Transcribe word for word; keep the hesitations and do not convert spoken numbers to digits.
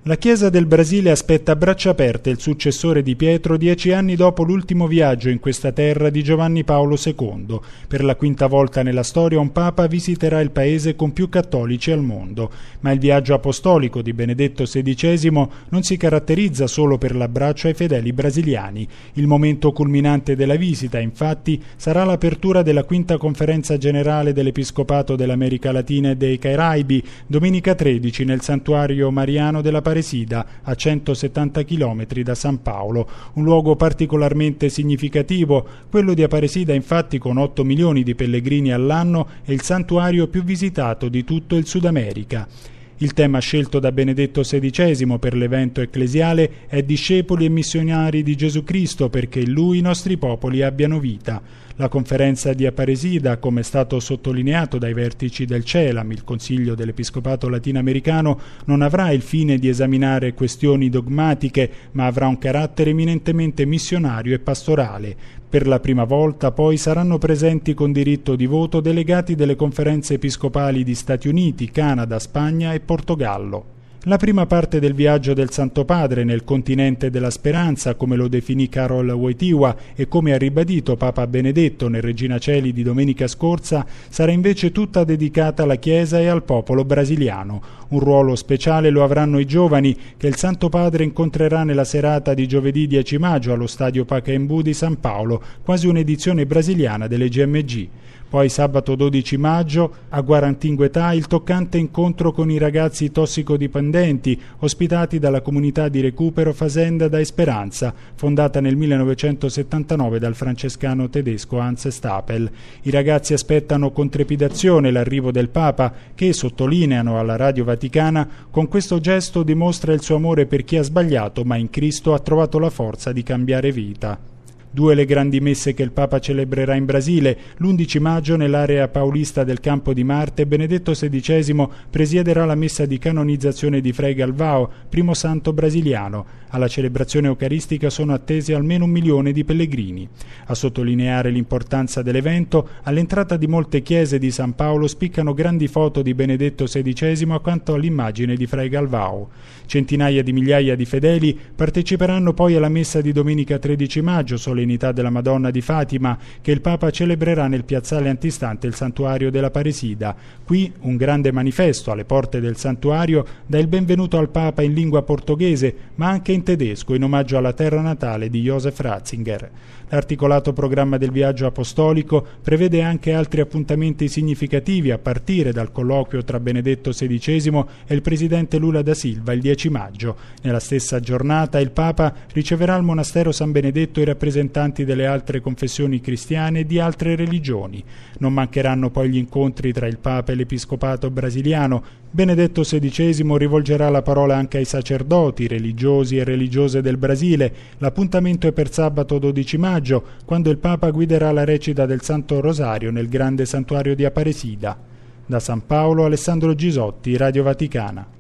La Chiesa del Brasile aspetta a braccia aperte il successore di Pietro dieci anni dopo l'ultimo viaggio in questa terra di Giovanni Paolo secondo. Per la quinta volta nella storia un Papa visiterà il paese con più cattolici al mondo. Ma il viaggio apostolico di Benedetto sedicesimo non si caratterizza solo per l'abbraccio ai fedeli brasiliani. Il momento culminante della visita, infatti, sarà l'apertura della quinta conferenza generale dell'Episcopato dell'America Latina e dei Caraibi, domenica tredici nel santuario mariano della Aparecida, a centosettanta chilometri da San Paolo, un luogo particolarmente significativo. Quello di Aparecida, infatti, con otto milioni di pellegrini all'anno, è il santuario più visitato di tutto il Sud America. Il tema scelto da Benedetto sedicesimo per l'evento ecclesiale è discepoli e missionari di Gesù Cristo, perché in Lui i nostri popoli abbiano vita. La conferenza di Aparecida, come è stato sottolineato dai vertici del CELAM, il Consiglio dell'Episcopato Latinoamericano, non avrà il fine di esaminare questioni dogmatiche, ma avrà un carattere eminentemente missionario e pastorale. Per la prima volta poi saranno presenti con diritto di voto delegati delle conferenze episcopali di Stati Uniti, Canada, Spagna e Portogallo. La prima parte del viaggio del Santo Padre nel continente della speranza, come lo definì Karol Wojtyła e come ha ribadito Papa Benedetto nel Regina Coeli di domenica scorsa, sarà invece tutta dedicata alla Chiesa e al popolo brasiliano. Un ruolo speciale lo avranno i giovani, che il Santo Padre incontrerà nella serata di giovedì dieci maggio allo stadio Pacaembu di San Paolo, quasi un'edizione brasiliana delle G M G. Poi sabato dodici maggio a Guaratinguetá il toccante incontro con i ragazzi tossicodipendenti ospitati dalla comunità di recupero Fazenda da Esperanza, fondata nel millenovecentosettantanove dal francescano tedesco Hans Stapel. I ragazzi aspettano con trepidazione l'arrivo del Papa che, sottolineano alla Radio Vaticana, con questo gesto dimostra il suo amore per chi ha sbagliato, ma in Cristo ha trovato la forza di cambiare vita. Due le grandi messe che il Papa celebrerà in Brasile. L'undici maggio nell'area paulista del Campo di Marte Benedetto sedicesimo presiederà la messa di canonizzazione di Frei Galvão, primo santo brasiliano. Alla celebrazione eucaristica sono attesi almeno un milione di pellegrini. A sottolineare l'importanza dell'evento, all'entrata di molte chiese di San Paolo spiccano grandi foto di Benedetto sedicesimo accanto all'immagine di Frei Galvão. Centinaia di migliaia di fedeli parteciperanno poi alla messa di domenica tredici maggio, solennità della Madonna di Fatima, che il Papa celebrerà nel piazzale antistante il santuario dell'Aparecida. Qui un grande manifesto alle porte del santuario dà il benvenuto al Papa in lingua portoghese, ma anche in tedesco, in omaggio alla terra natale di Josef Ratzinger. L'articolato programma del viaggio apostolico prevede anche altri appuntamenti significativi, a partire dal colloquio tra Benedetto sedicesimo e il presidente Lula da Silva il dieci maggio. Nella stessa giornata il Papa riceverà al monastero San Benedetto i rappresentanti delle altre confessioni cristiane e di altre religioni. Non mancheranno poi gli incontri tra il Papa e l'Episcopato brasiliano. Benedetto sedicesimo rivolgerà la parola anche ai sacerdoti, religiosi e religiose del Brasile. L'appuntamento è per sabato dodici maggio, quando il Papa guiderà la recita del Santo Rosario nel grande santuario di Aparecida. Da San Paolo, Alessandro Gisotti, Radio Vaticana.